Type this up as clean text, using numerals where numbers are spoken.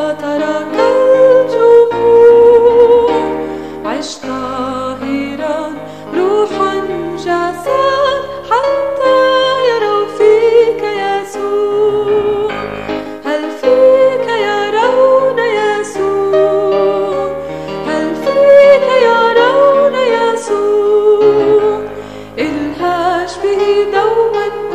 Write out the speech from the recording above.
ترك الجموع. عش طاهرا روحا جسد حتى يروا فيك يسوع. هل فيك يرون يسوع؟ هل فيك يرون يسوع؟ الهج به دوما